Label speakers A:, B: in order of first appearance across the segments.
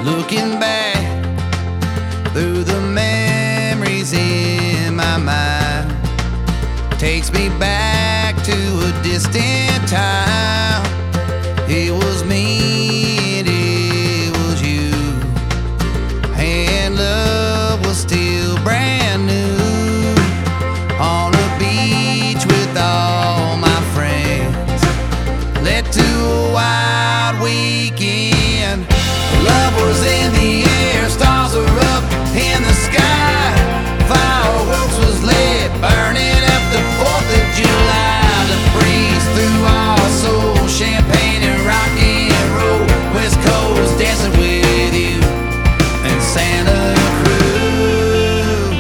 A: Looking back through the memories in my mind, takes me back to a distant time. It was me and it was you, and love was still brand new. On a beach with all my friends, led to a wild weekend. Love was in the air, stars were up in the sky. Fireworks was lit, burning up the 4th of July. The breeze through our soul, champagne and rock and roll. West Coast dancing with you and Santa Cruz.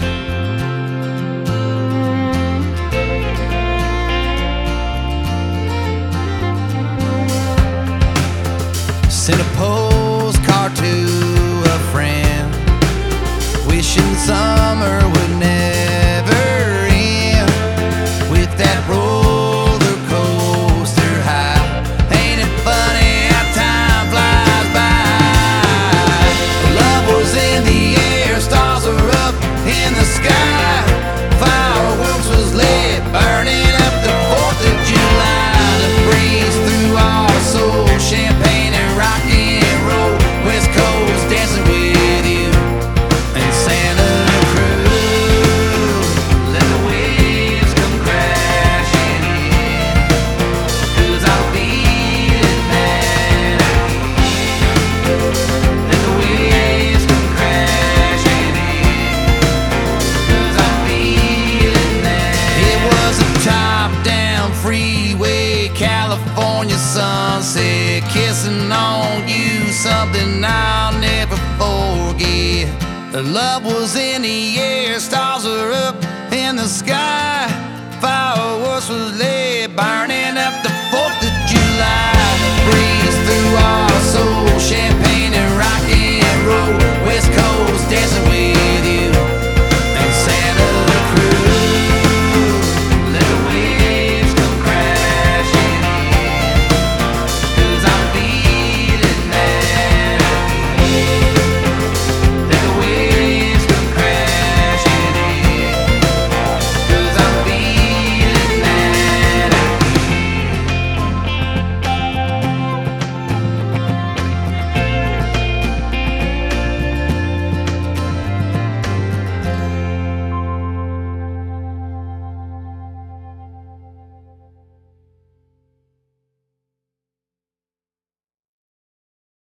A: Sent a postcard to a friend, wishing summer would never end. With that roller coaster high, ain't it funny how time flies by? Love was in the air, stars were up in the sky. Fireworks was lit, burning up the 4th of July. The breeze through our soul, champagne and rock and roll. West Coast dancing with you and Santa Cruz. Let the waves come crashing in, 'cause I'm feeling that again. Let the waves come crashing in, 'cause I'm feeling that. It was a top-down freeway, California sunset, kissing on you, something I'll never forget. The love was in the air, stars were up in the sky.